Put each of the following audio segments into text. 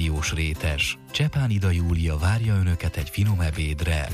rádiós rétes. Csepán Ida Júlia várja Önöket egy finom ebédre.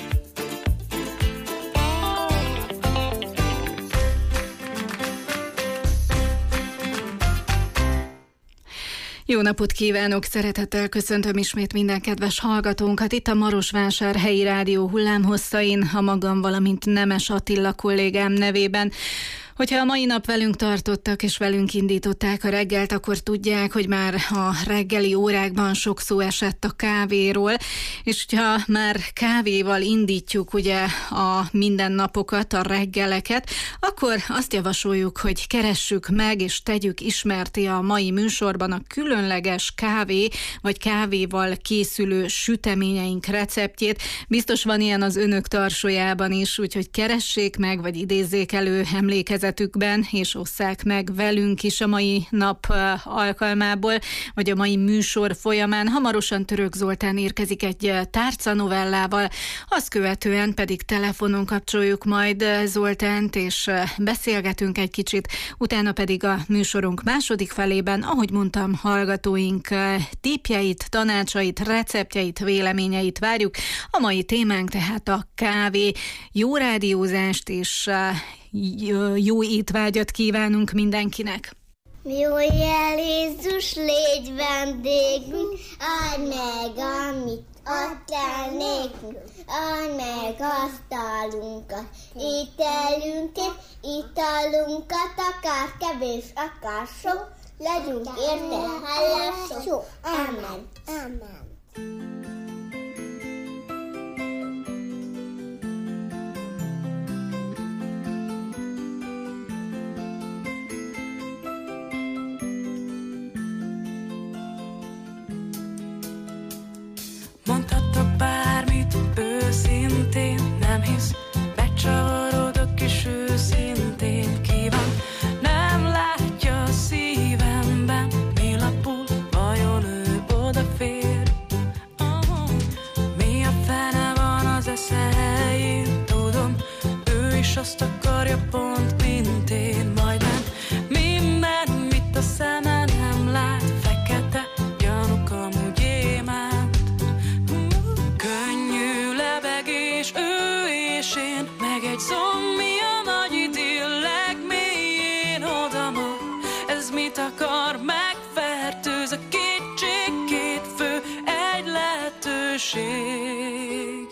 Jó napot kívánok! Szeretettel köszöntöm ismét minden kedves hallgatónkat itt a Marosvásárhelyi Rádió hullámhosszain, a magam, valamint Nemes Attila kollégám nevében. Hogyha a mai nap velünk tartottak és velünk indították a reggelt, akkor tudják, hogy már a reggeli órákban sok szó esett a kávéról, és hogyha már kávéval indítjuk ugye a mindennapokat, a reggeleket, akkor azt javasoljuk, hogy keressük meg és tegyük ismerté a mai műsorban a különleges kávé vagy kávéval készülő süteményeink receptjét. Biztos van ilyen az önök tarsójában is, úgyhogy keressék meg, vagy idézzék elő emlékezetükben, és osszák meg velünk is a mai nap alkalmából, vagy a mai műsor folyamán. Hamarosan Török Zoltán érkezik egy tárcanovellával, azt követően pedig telefonon kapcsoljuk majd Zoltánt, és beszélgetünk egy kicsit, utána pedig a műsorunk második felében, ahogy mondtam, hallgatóink tippjeit, tanácsait, receptjeit, véleményeit várjuk. A mai témánk tehát a kávé. Jó rádiózást és jó étvágyat kívánunk mindenkinek! Jöjjél Jézus, légy vendégünk, add meg, amit adtál nékünk, add meg asztalunkat, ételünket, italunkat, akár kevés, akár sok, legyünk érte hálások. Amen. Amen. Mondhatok bármit őszintén, nem hisz, becsavarodok és őszintén kíván. Nem látja a szívemben, mi lapul, vajon ő odafér? Mi a fene van az esze helyén, tudom, ő is azt akarja pont, mint én. Majdnem minden, mit a szeme nem lát, fekete gyanúk amúgy émánt. Könnyű lebegés, ő és én, meg egy zombi a nagy idill legmélyén odamar. Ez mit akar, megfertőz a kétség, két fő, egy lehetőség.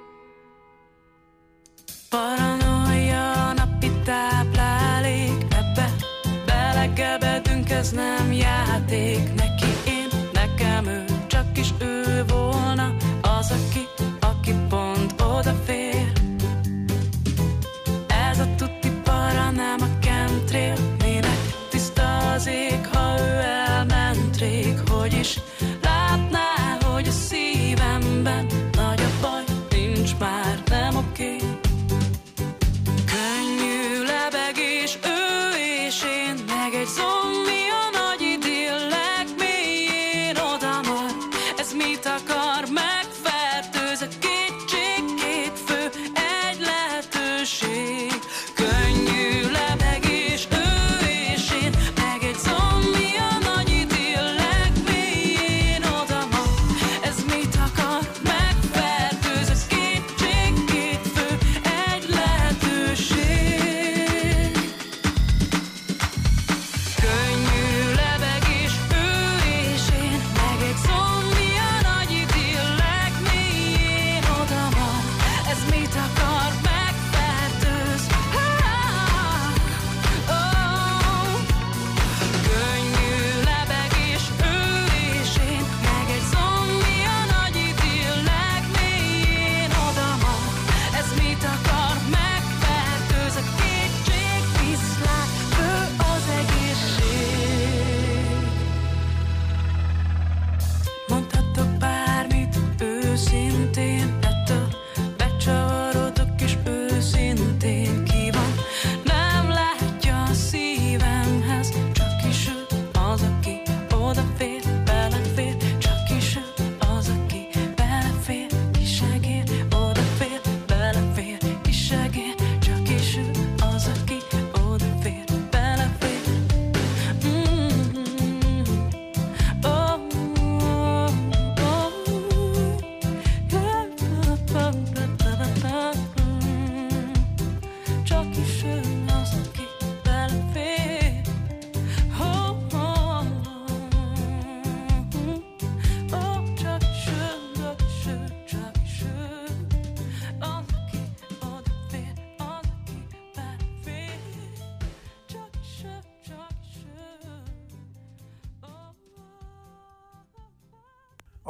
Paranoia, napi táplálék, ebbe belegebedünk, ez nem játék. Neki én, nekem ő, csak is ő volna az, aki pont odafér. Ez a tuti para, nem a chemtrail, minek tiszta az ég, ha ő elment rég. Hogy is látná, hogy a szívemben nagy a baj, nincs már, nem oké. Könnyű lebegés, ő és én, meg egy zombi a nagy idill legmélyén odamar. Ez mit akar, megfertőz a kétség, két fő, egy lehetőség. Könnyű lebegés, ő és én, meg egy zombi a nagy idill legmélyén odamar. Ez mit akar, megfertőz a kétség, két fő, egy lehetőség. Könnyű lebegés, ő és én, meg egy zombi a nagy idill legmélyén odamar. Ez mit akar, megfertőz. Könnyű lebegés, ő és én, meg egy zombi a nagy idill legmélyén odamar. Ez mit akar, megfertőz a kétség, viszlát, ő az egészség. Mondhatok bármit őszintén, ettől becsavarodok és őszintén kíván. Nem látja a szívemhez, csak is ő az, aki odafér, belefér. Csak is ő az, aki belefér, kisegér, odafér, belefér, kisegér. Csak is ő az, aki odafér, belefér. Oh.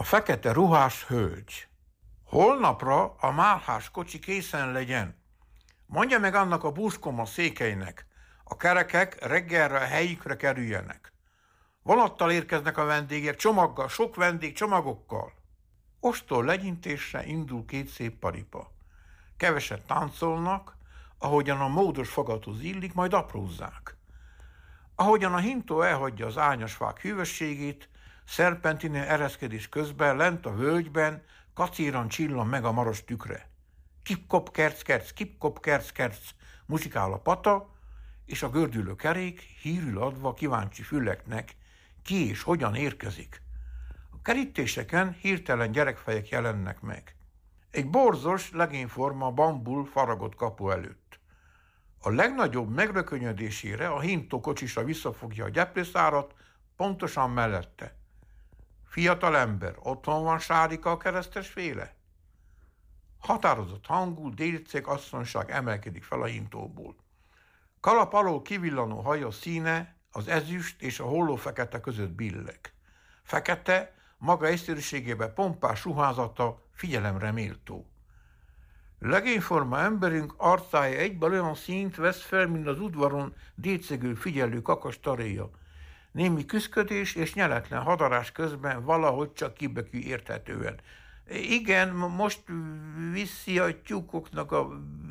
fekete ruhás hölgy. Holnapra a málhás kocsi készen legyen. Mondja meg annak a búskoma székelynek, a kerekek reggelre a helyükre kerüljenek. Vonattal érkeznek a vendégek, csomaggal, sok vendég csomagokkal. Ostól legyintésre indul 2 szép paripa. Keveset táncolnak, ahogyan a módos fogathoz illik, majd aprózzák. Ahogyan a hintó elhagyja az árnyasfák hűvösségét, szerpentinen ereszkedés közben lent a völgyben kacíran csillan meg a maros tükre. Kip-kop, kerc-kerc, kip-kop, kerc-kerc, muzsikál a pata, és a gördülő kerék hírül adva kíváncsi füleknek, ki és hogyan érkezik. A kerítéseken hirtelen gyerekfejek jelennek meg. Egy borzos, legényforma bambul faragott kapu előtt. A legnagyobb megrökönyödésére a hintó kocsisra visszafogja a gyeplőszárat, pontosan mellette. Fiatal ember, otthon van Sárika a keresztes féle? Határozott hangú, délceg asszonyság emelkedik fel a hintóból. Kalap alól kivillanó haja színe az ezüst és a holló fekete között billeg. Fekete, maga egyszerűségében pompás ruházata figyelemre méltó. Legényforma emberünk arcája egyből olyan színt vesz fel, mint az udvaron décegő figyelő kakas taréja. Némi küszködés és nyeletlen hadarás közben valahogy csak kibökű érthetően. Igen, most viszi a tyúkoknak a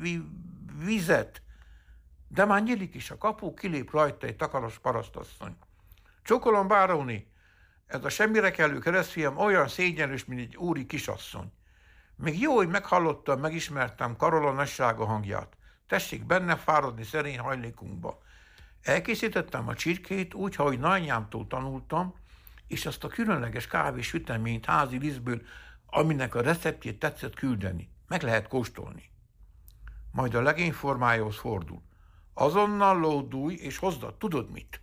vizet. De már nyílik is a kapu, kilép rajta egy takaros parasztasszony. Csókolom, báróni, ez a semmire kellő keresztfiam olyan szégyenlős, mint egy úri kisasszony. Még jó, hogy meghallottam, megismertem Karola nagysága hangját. Tessék benne fáradni szerény hajlékunkba. Elkészítettem a csirkét úgy, ahogy nagyanyámtól tanultam, és azt a különleges kávés süteményt házi lisztből, aminek a receptjét tetszett küldeni. Meg lehet kóstolni. Majd a legény formájához fordul. Azonnal lódulj, és hozd, tudod mit?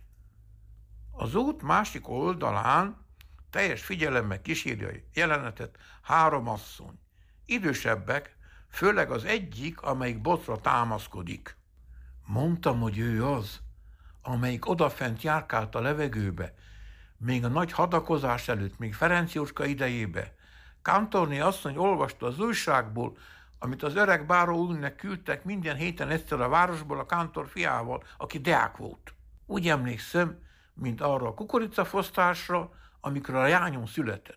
Az út másik oldalán teljes figyelemmel kíséri a jelenetet 3 asszony. Idősebbek, főleg az egyik, amelyik botra támaszkodik. Mondtam, hogy ő az, amelyik odafent járkált a levegőbe, még a nagy hadakozás előtt, még Ferenc Jóska idejébe. Kántorné asszony olvasta az újságból, amit az öreg báró úrnek küldtek minden héten egyszer a városból a kántor fiával, aki deák volt. Úgy emlékszem, mint arra a kukoricafosztásra, amikor a lányom született.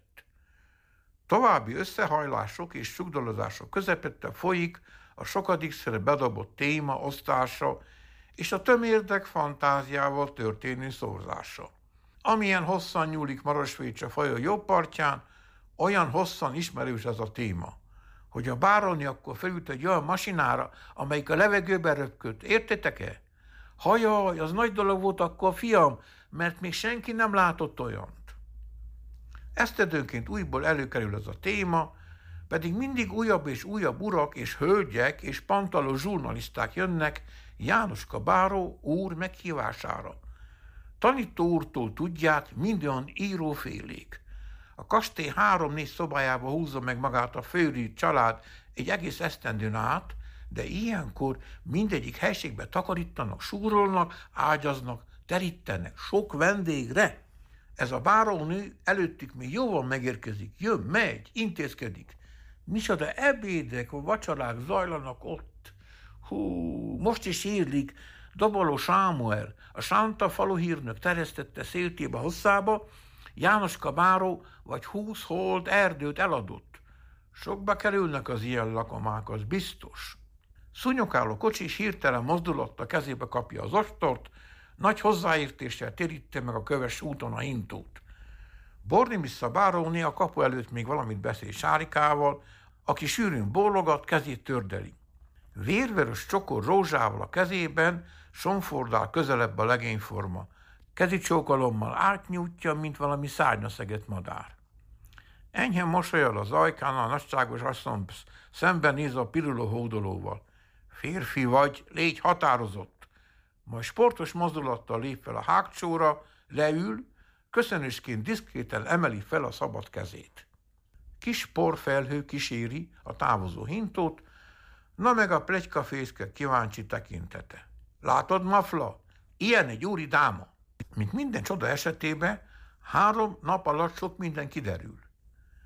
További összehajlások és sugdolozások közepette folyik a sokadikszor bedobott téma osztása és a tömérdek fantáziával történő szórzása. Amilyen hosszan nyúlik Marosvécse folyó jobb partján, olyan hosszan ismerős ez a téma, hogy a báróni akkor felült egy olyan masinára, amelyik a levegőben röpködt. Értitek-e? Hajaj, az nagy dolog volt akkor, fiam, mert még senki nem látott olyant. Esztendőnként újból előkerül ez a téma, pedig mindig újabb és újabb urak és hölgyek és pantaló zsurnaliszták jönnek Jánoska báró úr meghívására. Tanító úrtól tudják, minden írófélék. A kastély 3-4 szobájába húzza meg magát a Főri család egy egész esztendőn át, de ilyenkor mindegyik helységbe takarítanak, súrolnak, ágyaznak, terítenek sok vendégre. Ez a bárónő előttük még jóval megérkezik, jön, megy, intézkedik. Micsoda ebédek, vacsorák zajlanak ott. Most is írlik, Doboló Sámuel, a Sánta faluhírnök terjesztette széltébe hosszába, Jánoska báró vagy 20 hold erdőt eladott. Sokba kerülnek az ilyen lakomák, az biztos. Szúnyogáló kocsis hirtelen mozdulattal kezébe kapja az ostort, nagy hozzáértéssel téríti meg a köves úton a hintót. Bornimisza báróné a kapu előtt még valamit beszél Sárikával, aki sűrűn bólogat, kezét tördeli. Vérveros csokor rózsával a kezében somfordál közelebb a legényforma. Kezi csókolommal átnyújtja, mint valami szárnyaszegett madár. Enyhe mosolyal az ajkán a nagyságos asszony szemben néz a piruló hódolóval. Férfi vagy, légy határozott. Majd sportos mozdulattal lép fel a hágcsóra, leül, köszönésként diszkréten emeli fel a szabad kezét. Kis porfelhő kíséri a távozó hintót, na meg a pletykafészke kíváncsi tekintete. Látod, Mafla? Ilyen egy úri dáma. Mint minden csoda esetében, 3 nap alatt sok minden kiderül.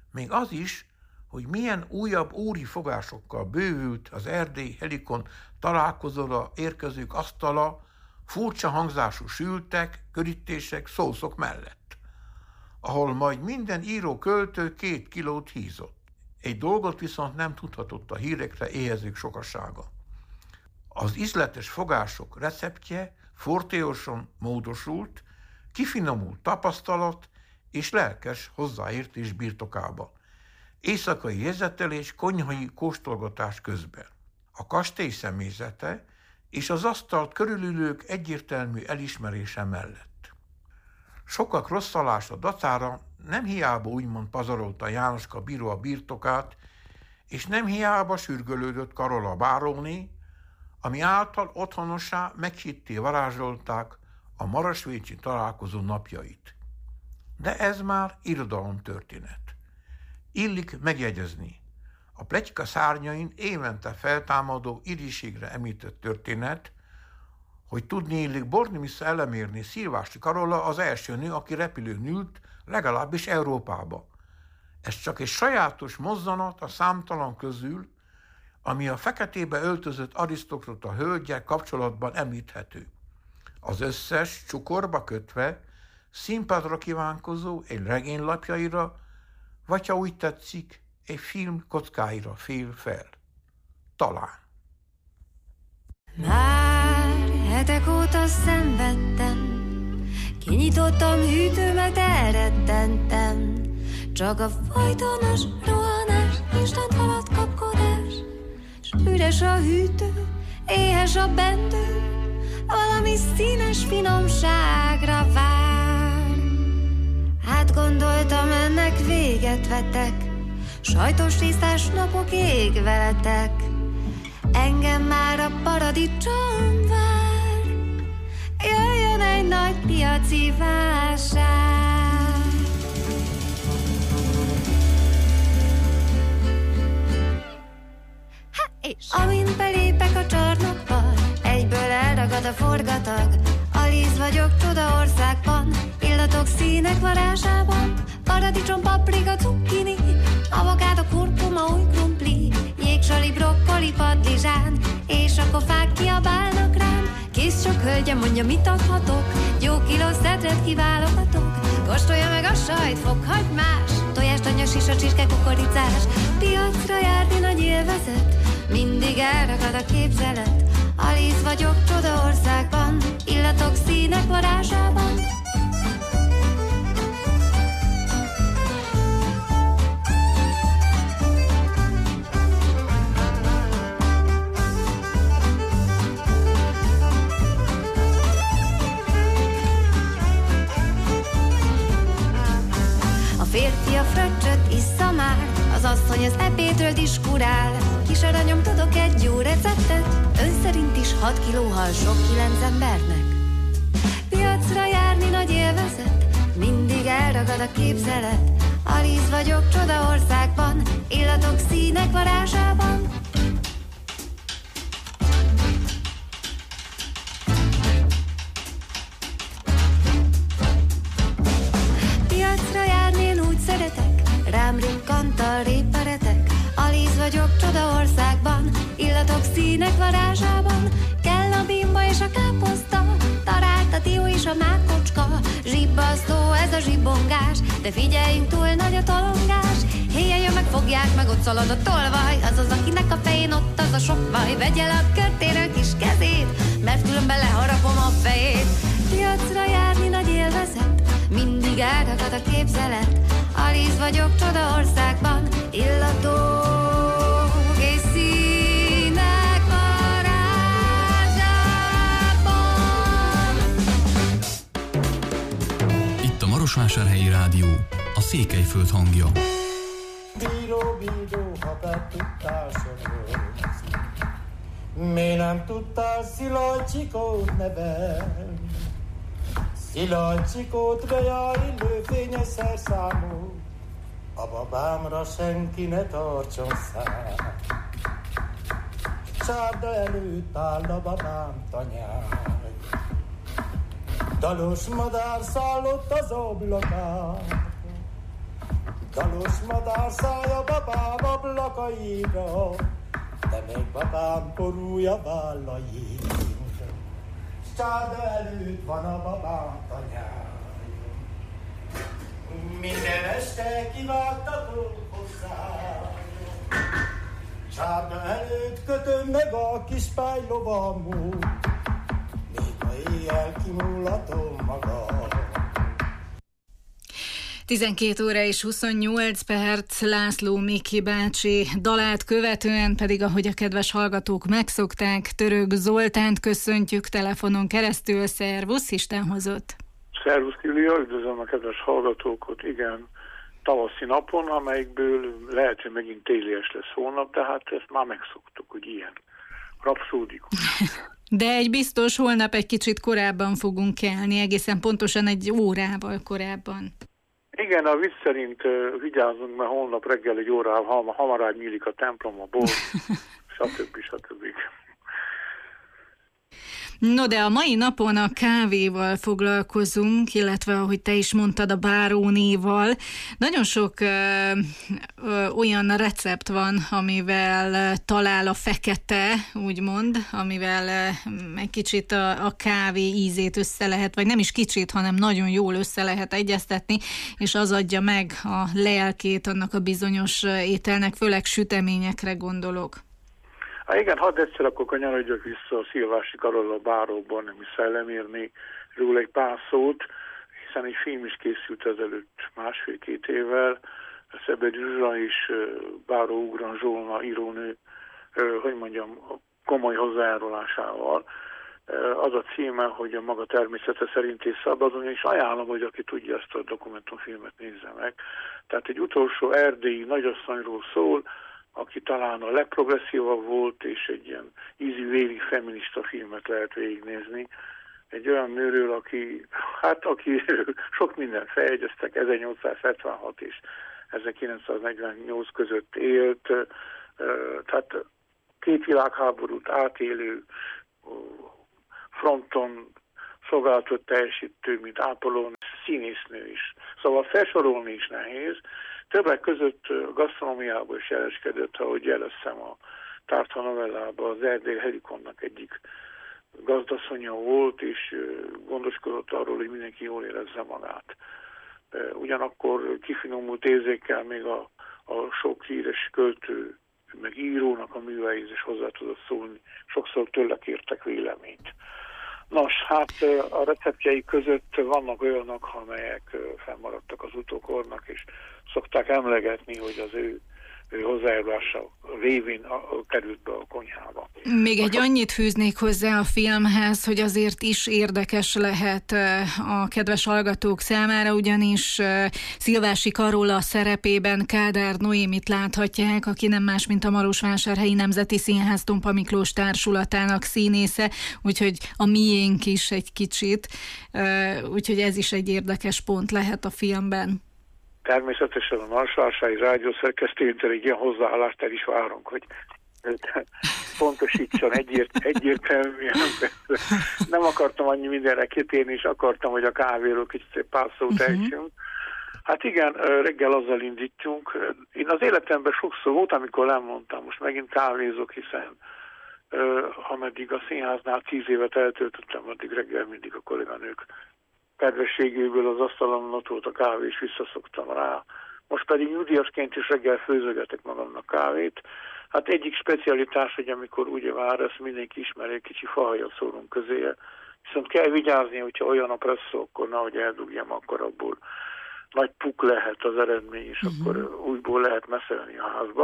még az is, hogy milyen újabb úri fogásokkal bővült az erdélyi helikon találkozóra érkezők asztala furcsa hangzású sültek, körítések, szószok mellett, ahol majd minden író-költő 2 kilót hízott. Egy dolgot viszont nem tudhatott a hírekre éhezők sokasága. Az ízletes fogások receptje fortéosan módosult, kifinomult tapasztalat és lelkes hozzáértés birtokába. Éjszakai jegyzetelés, konyhai kóstolgatás közben. A kastély személyzete és az asztalt körülülők egyértelmű elismerése mellett. Sokak rosszalása dacára nem hiába úgymond pazarolta Jánoska bíró a birtokát, és nem hiába sürgölődött Karola báróné, ami által otthonossá meghitté varázsolták a marosvécsi találkozó napjait. De ez már irodalomtörténet. Illik megjegyezni, a pletyka szárnyain évente feltámadó irigységre említett történet, hogy tudni illik Bornemisza Elemérné Szilvási Karola az első nő, aki repülőn ült, legalábbis Európába. Ez csak egy sajátos mozzanat a számtalan közül, ami a feketébe öltözött arisztokrata hölggyel kapcsolatban említhető. Az összes csukorba kötve, színpadra kívánkozó egy regény lapjaira, vagy ha úgy tetszik, egy film kockáira fél fel. Talán. Már hetek óta szenvedtem, kinyitottam hűtőmet, elrettentem. Csak a folytonos rohanás, instant halad kapkodás, s üres a hűtő, éhes a bendő, valami színes finomságra vár. Hát gondoltam, ennek véget vetek, sajtos tisztás napok ég veletek. Engem már a paradicsom vár, jöjjön egy nagy piaci vásár. Amint belépek a csarnokba, egyből elragad a forgatag. Alice vagyok csodaországban, illatok, színek varázsában. Paradicsom, paprika, cukkini, avokádó, kurkuma, új krumpli, jégsali, brokkoli, padlizsán, és akkor fák kiabálnak rám. Kész sok hölgyem, mondja, mit adhatok, jó kiló szedret kiválogatok. Kóstolja meg a sajt, fokhagymás, tojást, anya, sisa, csirke, kukoricás. Piacra járni nagy élvezet, mindig elragad a képzelet. Alice vagyok csodaországban, illatok, színek varázsában. A férfi a fröccsöt issza már, az asszony az ebédről diskurál. Kis aranyom, tudok egy jó receptet, ön szerint is 6 kiló hal sok 9 embernek. Piacra járni nagy élvezet, mindig elragad a képzelet. Alice vagyok csodaországban, illatok, színek varázsában. Piacra járni én úgy szeretek, rám rikkant a réparetek. Alice vagyok csodaországban, illatok, színek varázsában. Kell a bimba és a káposzta, talált a dió és a mákocska. Zsibbasztó ez a zsibongás, de figyeljünk túl, nagy a tolongás. Héjjel meg fogják, meg ott szalad a tolvaj, azaz, akinek a fején ott az a sok vaj. Vegye le a körtéről kis kezét, mert különben leharapom a fejét. Piacra járni nagy élvezet, mindig elragad a képzelet. Alice vagyok csodaországban, illatok és színek varázsában. Itt a Marosvásárhelyi Rádió, a Székelyföld hangja. Bíró, bíró, ha te tudtál sörözni, miért nem tudtál Szilágycsikót nevelni? Szilágycsikót vejár illőfényes szerszámú, a babámra senki ne tartson szám. Csárda előtt áll a babám tanyáj, dalos madár szállott az ablakán, Dalos madár szája babám ablakaira, de még babám borúja vállain. Csárda előtt van a babám tanyája. Minden este kivágtatok hozzá. Csárda előtt kötöm meg a kis pálylovamot, még ha éjjel kimulatom magam. 12 óra és 28 perc, László Miki bácsi dalát követően pedig, ahogy a kedves hallgatók megszokták, Török Zoltánt köszöntjük telefonon keresztül. Szervusz, Isten hozott! Szervusz, Julia, üdvözlöm a kedves hallgatókat, igen, tavaszi napon, amelyikből lehet, hogy megint télies lesz holnap, de hát ezt már megszoktuk, hogy ilyen rapszódikus. De egy biztos, holnap egy kicsit korábban fogunk kelni, egészen pontosan egy órával korábban. Igen, a vicc szerint vigyázzunk, mert holnap reggel egy órával hamarabb nyílik a templom, a bor, stb. No, de a mai napon a kávéval foglalkozunk, illetve, ahogy te is mondtad, a bárónéval. Nagyon sok olyan recept van, amivel talál a fekete, úgymond, amivel egy kicsit a kávé ízét össze lehet, vagy nem is kicsit, hanem nagyon jól össze lehet egyeztetni, és az adja meg a lelkét annak a bizonyos ételnek, főleg süteményekre gondolok. Igen, hadd egyszer akkor kanyarodjak vissza a Szilvási Karolla báróban, nem is szellemírni róla egy pár szót, hiszen egy film is készült ezelőtt 1,5-2 évvel, Szebedi Zsuzsa és Báró Ugran Zsolna írónő, komoly hozzájárulásával. Az a címe, hogy a maga természete szerint és szabadon, és ajánlom, hogy aki tudja ezt a dokumentumfilmet nézze meg. Tehát egy utolsó erdélyi nagyasszonyról szól, aki talán a legprogresszívabb volt, és egy ilyen ízű-véli feminista filmet lehet végignézni. Egy olyan nőről, aki sok minden feljegyeztek, 1876 és 1948 között élt, tehát 2 világháborút átélő, fronton szolgálatot teljesítő, mint ápoló, színésznő is. Szóval felsorolni is nehéz. Többek között gasztronómiában is jeleskedett, ahogy jeleztem a Tártha novellában, az Erdély Helikonnak egyik gazdasszonya volt, és gondoskodott arról, hogy mindenki jól érezze magát. Ugyanakkor kifinomult érzékkel még a sok híres költő, meg írónak a műveihez is hozzá tudott szólni. Sokszor tőle kértek véleményt. Nos, hát a receptjei között vannak olyanok, amelyek fennmaradtak az utókornak, és szokták emlegetni, hogy az ő hozzájárulása révén került be a konyhába. Még egy annyit fűznék hozzá a filmhez, hogy azért is érdekes lehet a kedves hallgatók számára, ugyanis Szilvási Karolla szerepében Kádár Noémit láthatják, aki nem más, mint a Marosvásárhelyi Nemzeti Színház Tompa Miklós társulatának színésze, úgyhogy a miénk is egy kicsit, úgyhogy ez is egy érdekes pont lehet a filmben. Természetesen a Marosvásárhelyi Rádió szerkesztőjétől egy ilyen hozzáállást el is várunk, hogy pontosítson egyértelműen. Nem akartam annyi mindenre kitérni, és akartam, hogy a kávéról kicsit pár szót ejtsünk. Hát igen, reggel azzal indítjunk. Én az életemben sokszor volt, amikor lemondtam, most megint kávézok, hiszen ameddig a színháznál 10 évet eltöltöttem, addig reggel mindig a kolléganők kedvességéből az asztalon ott volt a kávé, és visszaszoktam rá. Most pedig nyugdíjasként is reggel főzögetek magamnak kávét. Hát egyik specialitás, hogy amikor úgy vár, ezt mindenki ismeri, egy kicsi fahajat szórunk közéje. Viszont kell vigyázni, hogyha olyan a presszó, akkor nehogy eldugjam, akkor abból nagy puk lehet az eredmény, és akkor újból lehet messzelni a házba.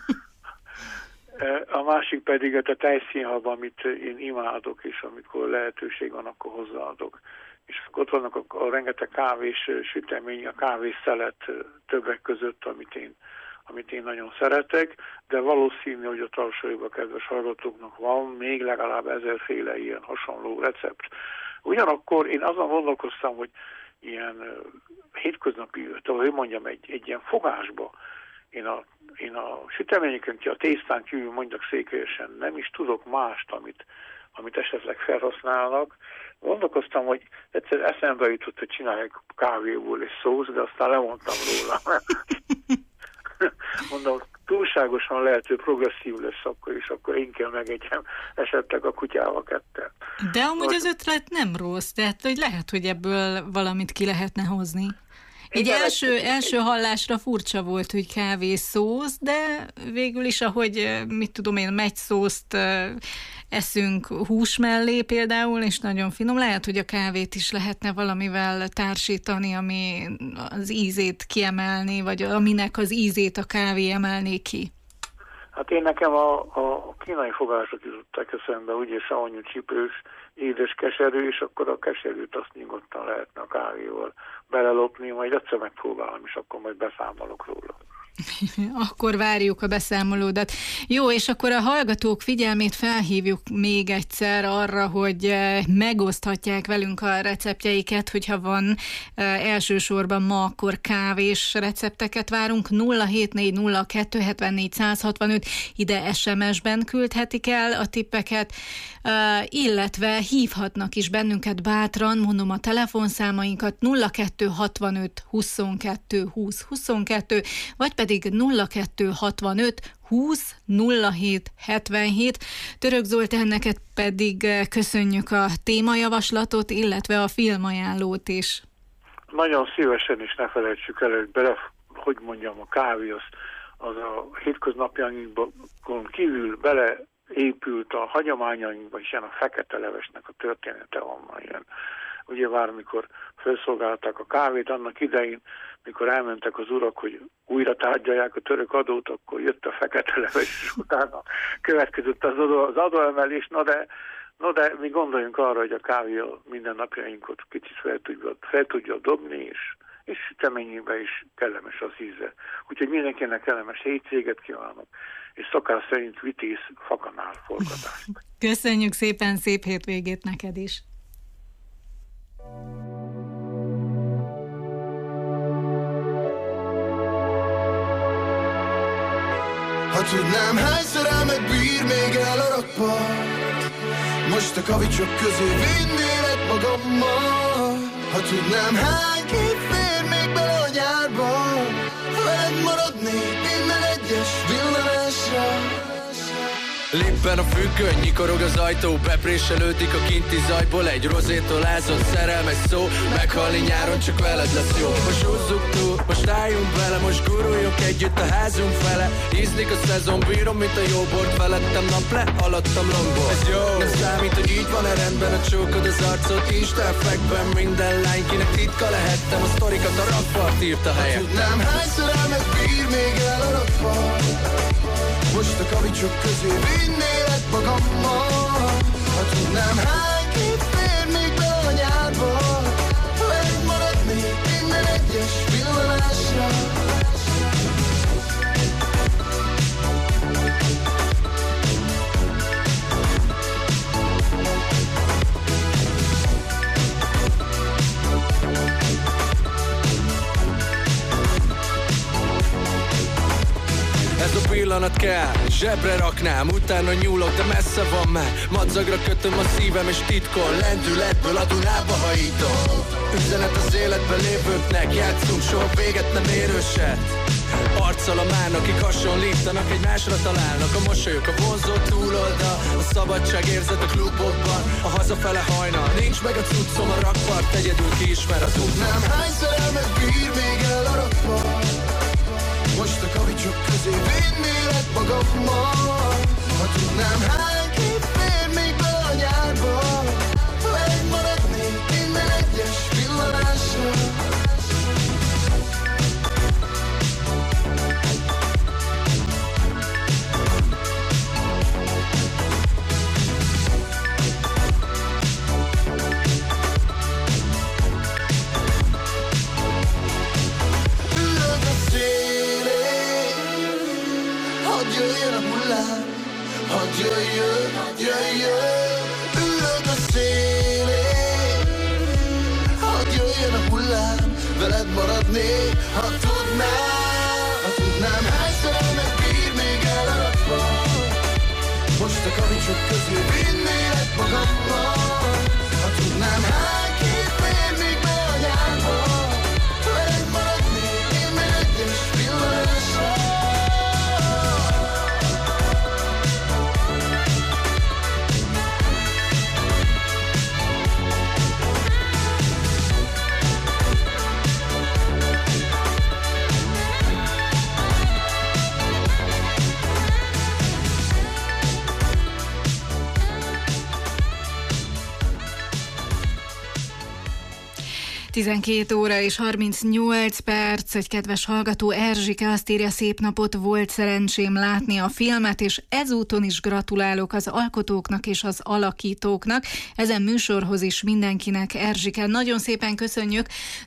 A másik pedig a tejszínhab, amit én imádok, és amikor lehetőség van, akkor hozzáadok. És ott vannak a rengeteg kávés sütemény, a kávészelet többek között, amit én nagyon szeretek, de valószínű, hogy a tarsolyban kedves hallgatóknak van még legalább 1000 féle ilyen hasonló recept. Ugyanakkor én azon gondolkoztam, hogy ilyen hétköznapi, hogy mondjam, egy ilyen fogásba, én a süteményeken, a tésztán kívül mondjak székelyesen, nem is tudok mást, amit esetleg felhasználnak, Gondolkoztam, hogy egyszer eszembe jutott, hogy csinálják kávéból és szósz, de aztán lemondtam róla. Mondom, túlságosan lehető progresszív lesz akkor, és akkor én kell megegyem esetleg a kutyával ketten. De amúgy az ötlet nem rossz, tehát hogy lehet, hogy ebből valamit ki lehetne hozni. Így első hallásra furcsa volt, hogy kávészósz, de végül is, ahogy mit tudom én, megyszószt eszünk hús mellé például, és nagyon finom, lehet, hogy a kávét is lehetne valamivel társítani, ami az ízét kiemelni, vagy aminek az ízét a kávé emelné ki. Hát én nekem a kínai fogások jutottak eszembe, ugye savanyú csípős, édes keserű, és akkor a keserűt azt nyugodtan lehetne a kávéval belelopni, majd egyszer megpróbálom, és akkor majd beszámolok róla. Akkor várjuk a beszámolódat. Jó, és akkor a hallgatók figyelmét felhívjuk még egyszer arra, hogy megoszthatják velünk a receptjeiket, hogyha van elsősorban ma, akkor kávés recepteket várunk. 0740274 ide SMS-ben küldhetik el a tippeket, illetve hívhatnak is bennünket bátran, mondom a telefonszámainkat 0265 22 20 22, vagy pedig 0265 20 07 77. Török Zoltán, neked pedig köszönjük a témajavaslatot, illetve a filmajánlót is. Nagyon szívesen, és ne felejtsük el, hogy a kávé az a hétköznapjainkban kívül beleépült a hagyományainkba, és ilyen a fekete levesnek a története van ilyen. Ugye bármikor felszolgálták a kávét annak idején, mikor elmentek az urak, hogy újra tárgyalják a török adót, akkor jött a fekete leves, és utána következett az adóemelés. No de mi gondoljunk arra, hogy a kávé a mindennapjainkat kicsit fel tudja dobni, és süteményében is kellemes az íze. Úgyhogy mindenkinek kellemes hétvéget kívánok, és szokás szerint vitéz fakanál forgatást. Köszönjük szépen, szép hétvégét neked is! Ha tudnám, hányszor áll meg bír még el a rakpart, most a kavicsok közé vinnélek magammal. Ha tudnám, hány kép fér még bele a nyárba, veled maradnék minden egyes villanásra. Lippen a függöny, nyikorog az ajtó, bepréselődik a kinti zajból egy rozétól ázott szerelmes szó. Meghalni nyáron csak veled lesz jó. Most húzzuk túl, most álljunk vele, most guruljunk együtt a házunk fele. Ízlik a szezon, bírom, mint a jó bort, felettem nap le, alattam longból. Ez jó, nem számít, hogy így van-e rendben, a csókod az arcot, Isten fekben minden lány, kinek titka lehettem, a sztorikat a rakpart írta helyettem. Tudnám, hányszor áll meg bír még el a rakpart, most a kavicsok közé vinnélek magammal. Ha tudnám, hány kép fér még be a nyárba, veled maradnék minden egyes villanásra. Ez a pillanat kell, zsebre raknám, utána nyúlok, de messze van már. Madzagra kötöm a szívem és titkol, lendületből a Dunába hajítom. Üzenet az életben lévőknek, játszunk, soha véget nem érőset. Arccal a mán, akik hasonlítanak, egymásra találnak. A mosolyok, a vonzó túloldal, a szabadság érzet a klubokban, a hazafele hajnal, nincs meg a cuccom, a rakpart egyedül kiismer az út. Nem hányszor áll meg bír még el a rakpart, most a kavicsok közé vinnélek magammal. Ha tudnám, hány kép fér még be a nyárba, veled maradnék minden egyes villanásra. Ülök a szélén, hadd jöjjön a hullám, hadd jöjjön, jöjjön. Ülök a szélén, hadd jöjjön a hullám, veled maradnék, ha tudnám, hányszor áll meg bír még el a rakpart, most a kavicsok közé vinnélek magammal. Ha tudnám, hány kép fér még be a nyárba, veled maradnék én meg egyes villanásra. Tizenkét óra és 38 perc, egy kedves hallgató, Erzsike azt írja, szép napot, volt szerencsém látni a filmet, és ezúton is gratulálok az alkotóknak és az alakítóknak. Ezen műsorhoz is mindenkinek, Erzsike, nagyon szépen köszönjük.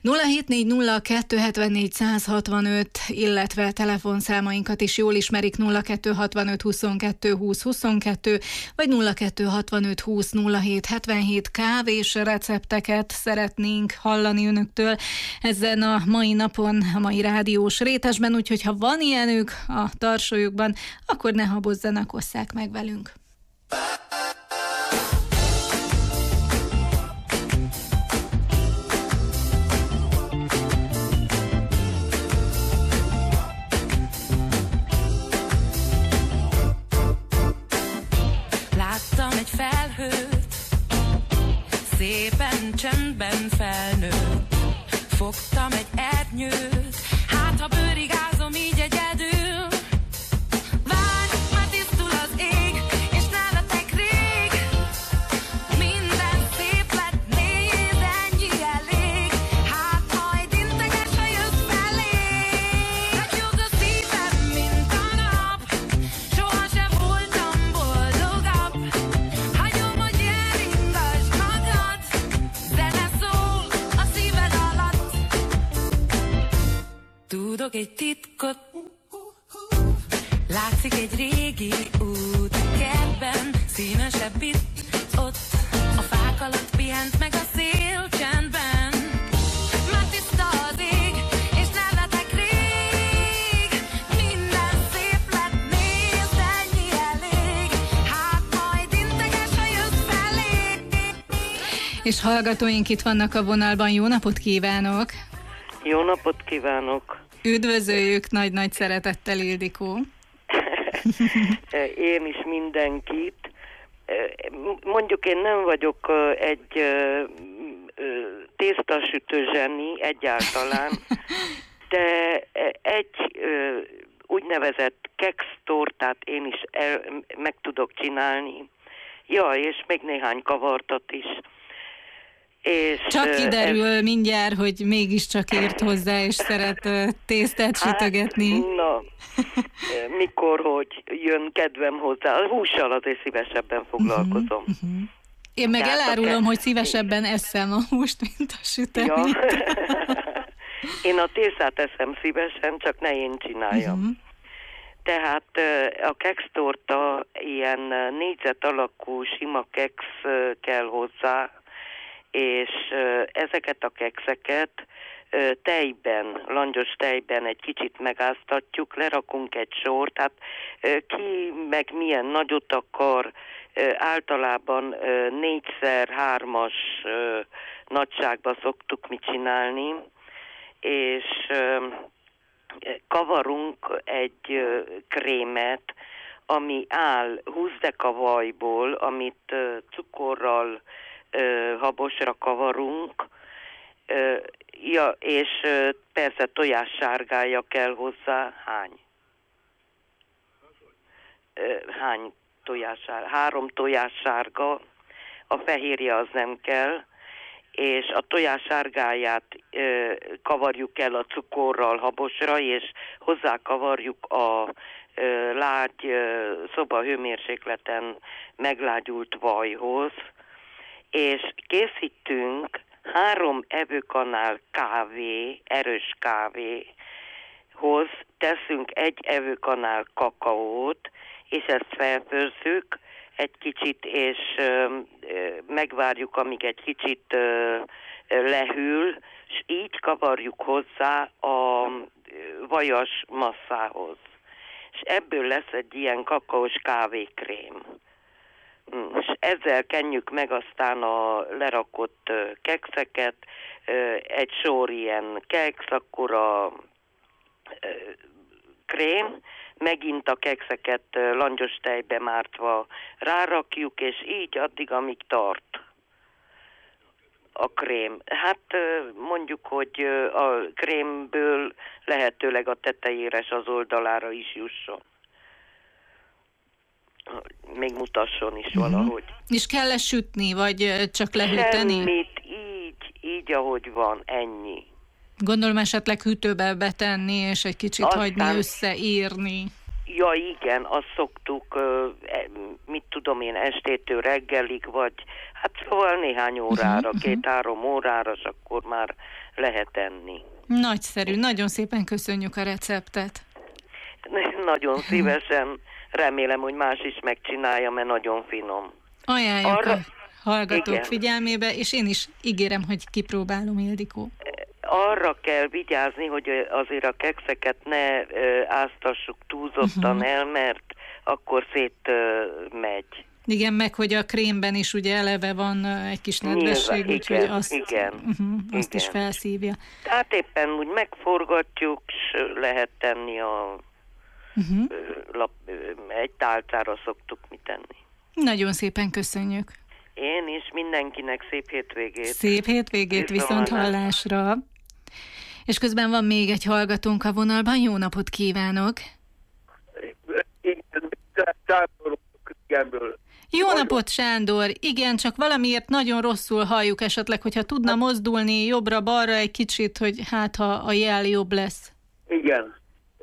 0740274 illetve telefonszámainkat is jól ismerik, 0265 22 20 22, vagy 0265 20 07 77 kávés recepteket szeretnénk hallani önöktől ezen a mai napon, a mai rádiós rétesben, úgyhogy ha van ilyenük a tarsolyukban, akkor ne habozzanak, osszák meg velünk. Láttam egy felhőt, szépen csendben felnőtt. Fogtam egy ernyőt, hát ha bőrigázom így egyedül. Várj, már tisztul az ég, és nevetek rég. Minden szép lett, nézd, ennyi elég. Hát majd integes, ha jössz felé. Ragyog a szívem, mint a nap, sohasem voltam boldogabb. Hagyom, hogy elringasd magad, zene szól a szíved alatt. Tudok egy titkot, látszik egy régi út, kertben színesebb itt-ott. A fák alatt pihent meg a szél csendben. Már tiszta az ég, és nevetek rég. Minden szép lett, nézd, ennyi elég. Hát majd integes, ha jössz felé. És hallgatóink itt vannak a vonalban, jó napot kívánok! Jó napot kívánok! Üdvözöljük nagy-nagy szeretettel, Ildikó! Én is mindenkit. Mondjuk én nem vagyok egy tésztasütő zseni egyáltalán, de egy úgynevezett keksztortát én is meg tudok csinálni. Ja, és még néhány kavartat is. És csak kiderül mindjárt, hogy mégiscsak ért hozzá, és szeret tésztát sütögetni. Na, mikor, hogy jön kedvem hozzá. A hússal azért szívesebben foglalkozom. Én meg elárulom, hogy szívesebben eszem a húst, mint a süteményt. Ja. Én a tésztát eszem szívesen, csak ne én csináljam. Tehát a keksztorta ilyen négyzet alakú sima keksz kell hozzá, és ezeket a kekszeket tejben, langyos tejben egy kicsit megáztatjuk, lerakunk egy sort, hát ki meg milyen nagyot akar, általában 4x3-as nagyságba szoktuk mi csinálni, és kavarunk egy krémet, ami áll 20 deka vajból, amit cukorral habosra kavarunk, ja, és persze tojássárgája kell hozzá. Hány tojássárga? 3 tojássárga, a fehérje az nem kell, és a tojássárgáját kavarjuk el a cukorral habosra, és hozzá kavarjuk a lágy szobahőmérsékleten meglágyult vajhoz, és készítünk 3 evőkanál kávé, erős kávéhoz teszünk 1 evőkanál kakaót, és ezt felfőzzük egy kicsit, és megvárjuk, amíg egy kicsit lehűl, és így kavarjuk hozzá a vajas masszához. És ebből lesz egy ilyen kakaós kávékrém. és ezzel kenjük meg aztán a lerakott kekszeket, egy sor ilyen keksz, akkor a krém, megint a kekszeket langyos tejbe mártva rárakjuk, és így addig, amíg tart a krém. Hát mondjuk, hogy a krémből lehetőleg a tetejére és az oldalára is jusson. Még mutasson is valahogy. És kell sütni, vagy csak lehűteni? Semmit, így ahogy van, ennyi. Gondolom esetleg hűtőbe betenni, és egy kicsit hagyni összeírni. Ja igen, azt szoktuk, mit tudom én, estétől reggelig, vagy hát szóval néhány órára, 2-3 órára, és akkor már lehet enni. Nagyszerű, nagyon szépen köszönjük a receptet. Nagyon szívesen, remélem, hogy más is megcsinálja, mert nagyon finom. Ajánljuk a hallgatók figyelmébe, és én is ígérem, hogy kipróbálom, Ildikó. Arra kell vigyázni, hogy azért a kekszeket ne áztassuk túlzottan el, mert akkor szétmegy. Igen, meg hogy a krémben is ugye eleve van egy kis nedvesség, úgyhogy azt is felszívja. Tehát éppen úgy megforgatjuk, és lehet tenni egy tálcára szoktuk mi tenni. Nagyon szépen köszönjük. Én is mindenkinek szép hétvégét. Szép hétvégét, viszont hallásra. És közben van még egy hallgatónk a vonalban. Jó napot kívánok! Jó napot, Sándor! Igen, csak valamiért nagyon rosszul halljuk esetleg, hogyha tudna mozdulni jobbra-balra egy kicsit, hogy hát ha a jel jobb lesz. Igen.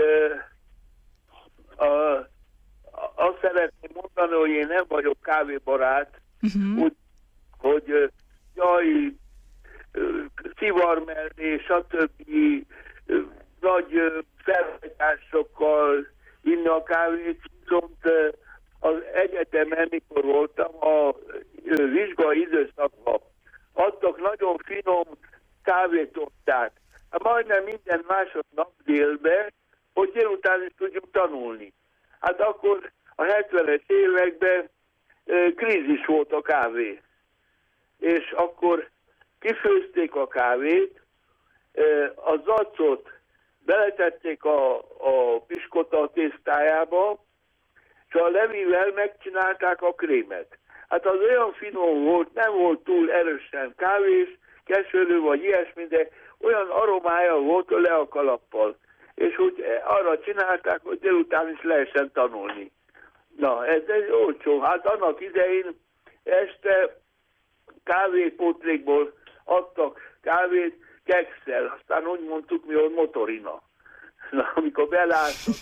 Azt szeretném mondani, hogy én nem vagyok kávébarát, úgy, hogy jaj, szivarmellé, stb. Nagy felhajtásokkal inni a kávét, viszont az egyetemen, mikor voltam, a vizsgai időszakban adtak nagyon finom kávétortát. Majdnem minden másodnap délben, hogy délután is tudjuk tanulni. Hát akkor a 70-es években krízis volt a kávé. És akkor kifőzték a kávét, a zacot beletették a piskota tésztájába, és a levivel megcsinálták a krémet. Hát az olyan finom volt, nem volt túl erősen kávés, keserű vagy ilyesmi, de olyan aromája volt le a kalappal. És úgy arra csinálták, hogy délután is lehessen tanulni. Na, ez olcsó. Hát annak idején este kávépótlékból adtak kávét kekszel. Aztán úgy mondtuk mi, hogy motorina. Na, amikor beláttuk,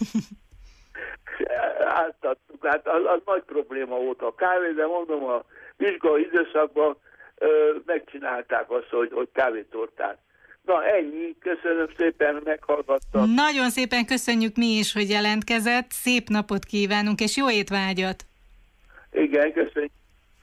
átadtuk. Hát az nagy probléma volt a kávé, de mondom, a vizsgai időszakban megcsinálták azt, hogy kávétortát. Na ennyi, köszönöm szépen, meghallgattam. Nagyon szépen köszönjük mi is, hogy jelentkezett, szép napot kívánunk, és jó étvágyat! Igen, köszönjük.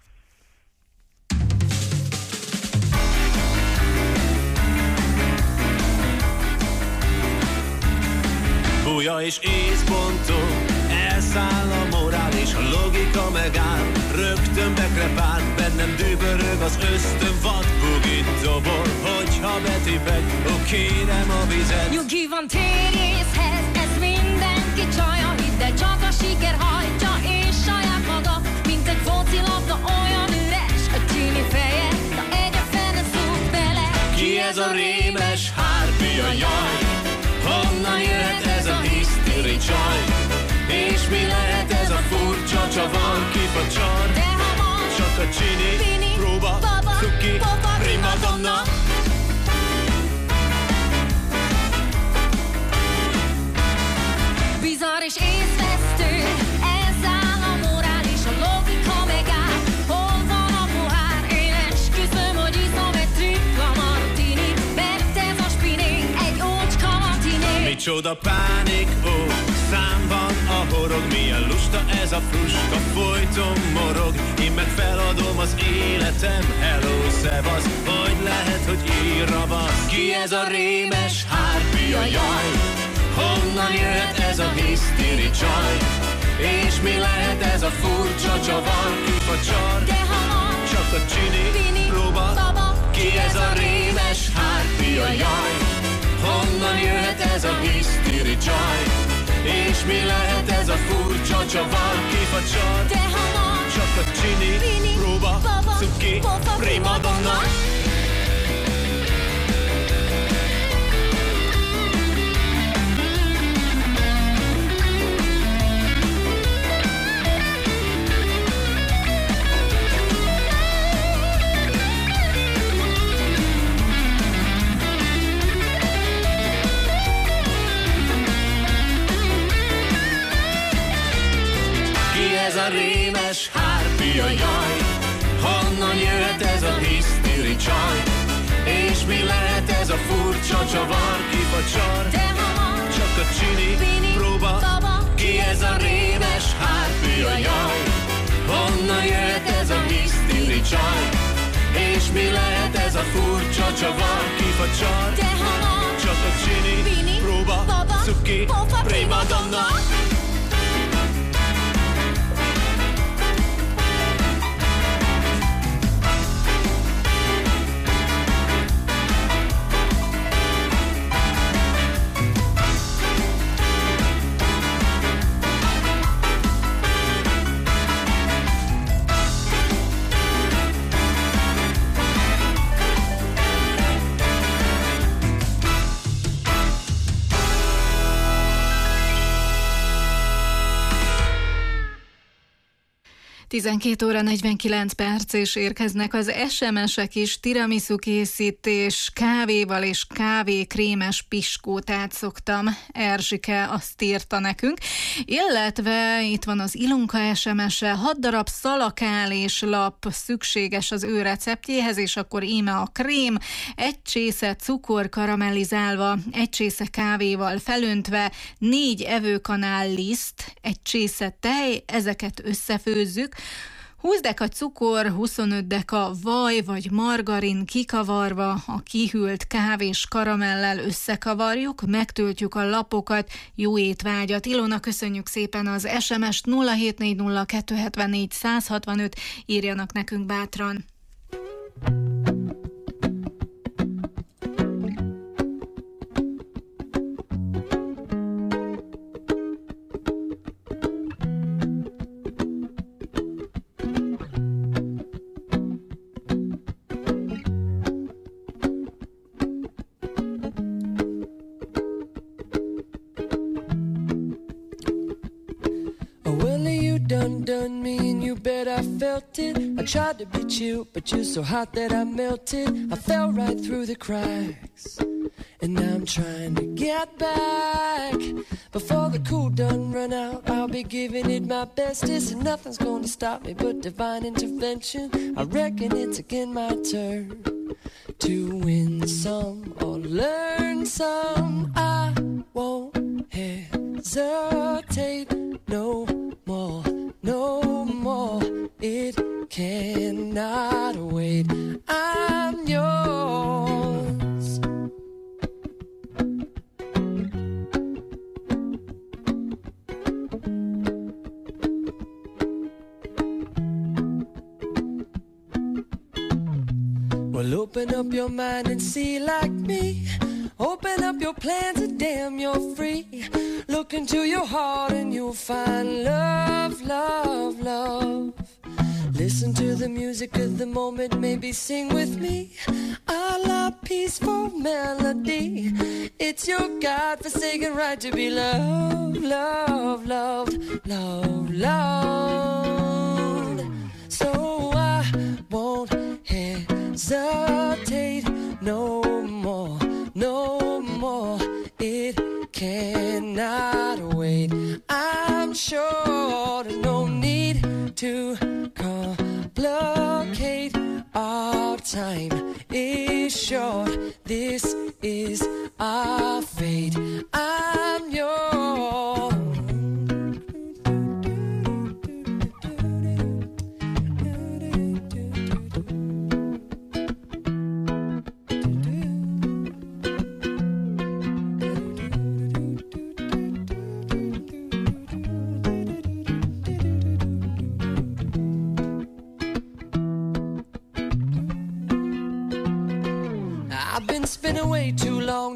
Búja és észbontó, elszáll a morál és a logika megáll. Rögtön bekrepál, bennem dübörög az ösztön vadbugit dobol. Hogyha betépek, kérem a vizet. Nyugi van térészhez, ez mindenki csalja. Hidd el, csak a siker hajtja, és saját maga, mint egy focilabda olyan üres. A csini feje, na egy a fene szúrt bele. Ki ez a rémes hárpia, jaj? Honnan jöhet ez a hisztéri csaj? És mi lehet ez a furcsa csavar, kifacsar? De ha van csak a csini, próba, cuki, primadonna. Bizarr és észvesztő, ez áll a morál és a logika megáll. Hol van a pohár? Én esküszöm, hogy iszom egy tripla martini, mert ez a spinék egy ócska martini. Micsoda pánik, ó, számban a horog, milyen lusta ez a fruska, folyton morog. Én meg feladom az életem, hello, szevasz, hogy lehet, hogy ír ravasz. Ki ez a rémes hárpia, jaj? Honnan jöhet ez a hisztéri csaj? És mi lehet ez a furcsa csavar, kifacsar? kifacsar. De hamar Csak a csini, próba, baba, ki ez a rémes hárpia, jaj? Honnan jöhet ez a hisztiri csaj? És mi lehet ez a furcsa csavar, kifacsar? de hamar Csak a csini, próba, baba, cuki, pofa, primadonna. Ez a rémes hárpia, jaj? Honnan jöhet ez a hisztiri csaj? És mi lehet ez a furcsa csavar, kifacsar? de hamar Csak a csini, próba, baba, ki ez a rémes hárpia, jaj? Honnan jöhet ez a hisztiri csaj? És mi lehet ez a furcsa csavar, kifacsar? de hamar Csak a csini, próba, baba, cuki, pofa, primadonna. óra 49 perc, és érkeznek az SMS-ek is. Tiramisu készítés kávéval és kávékrémes piskótát szoktam. Erzsike azt írta nekünk. Illetve itt van az Ilonka SMS-e. 6 darab szalakál és lap szükséges az ő receptjéhez, és akkor íme a krém, 1 csésze cukor karamellizálva, 1 csésze kávéval felöntve, 4 evőkanál liszt, 1 csésze tej, ezeket összefőzzük. 20 deka cukor, 25 deka vaj vagy margarin kikavarva, a kihűlt kávés karamellel összekavarjuk, megtöltjük a lapokat, jó étvágyat. Ilona, köszönjük szépen az SMS-t, 0740274165, írjanak nekünk bátran. Done me and you bet I felt it. I tried to be chill, but you're so hot that I melted. I fell right through the cracks, and now I'm trying to get back. Before the cool done run out, I'll be giving it my bestest, and nothing's gonna stop me but divine intervention. I reckon it's again my turn to win some or learn some. I won't hesitate no more. No more, it cannot wait. I'm yours. Well, open up your mind and see like me. Open up your plans and damn, you're free. Look into your heart and you'll find love, love, love. Listen to the music of the moment, maybe sing with me. A la peaceful melody. It's your God-forsaken right to be loved, loved, loved, loved, loved. So I won't hesitate no more. No more, it cannot wait. I'm sure there's no need to complicate. Our time is short. This is our fate. I'm yours.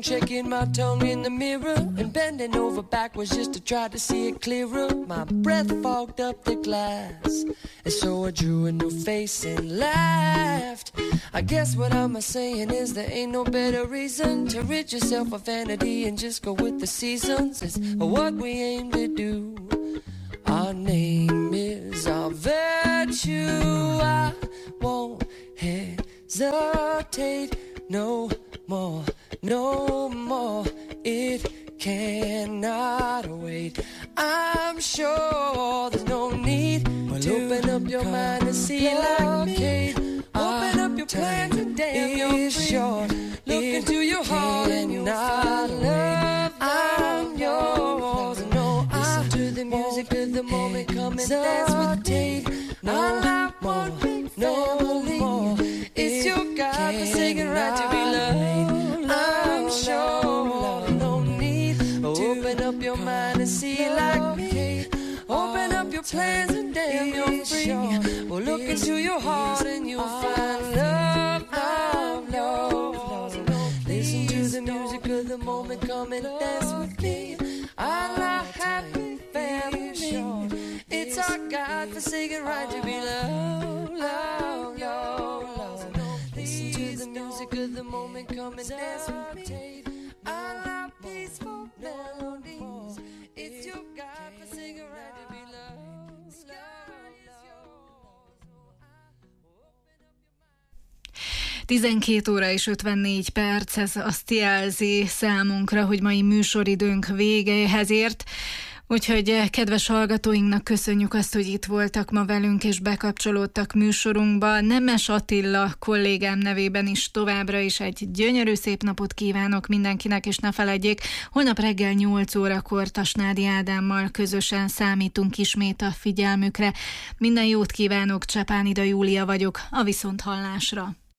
phone, checking my tongue in the mirror and bending over backwards just to try to see it clearer. My breath fogged up the glass, and so I drew a new face and laughed. I guess what I'm saying is there ain't no better reason to rid yourself of vanity and just go with the seasons. It's what we aim to do. Our name is our virtue. I won't hesitate no more, no more. It cannot wait. I'm sure there's no need to open up your mind and see like me. Open up your plans and damn, you're short. Look into your heart and you'll find love. I'm yours. No, listen to the music of the moment. Come and dance with me. No more, no more. It's your God-forsaken right to be loved. I'm sure no need to open up your mind and see like me. Open up your plans and damn, you're free. Well, look into your heart and you'll find love, love, love. Listen to the music of the moment. Come and dance with me. I'm a happy family. It's our God-forsaken right to be loved, love, love. Listen to the music of the moment. Come and dance with me. I love peaceful melodies. It's your God-forsaken right to be loved. Sky is yours. 12 óra és 54 perc, ez azt jelzi számunkra, hogy mai műsoridőnk végéhez ért. Úgyhogy kedves hallgatóinknak köszönjük azt, hogy itt voltak ma velünk és bekapcsolódtak műsorunkba. Nemes Attila kollégám nevében is továbbra is egy gyönyörű szép napot kívánok mindenkinek, és ne feledjék, holnap reggel 8 órakor Tasnádi Ádámmal közösen számítunk ismét a figyelmükre. Minden jót kívánok, Csepánida Júlia vagyok, a viszonthallásra.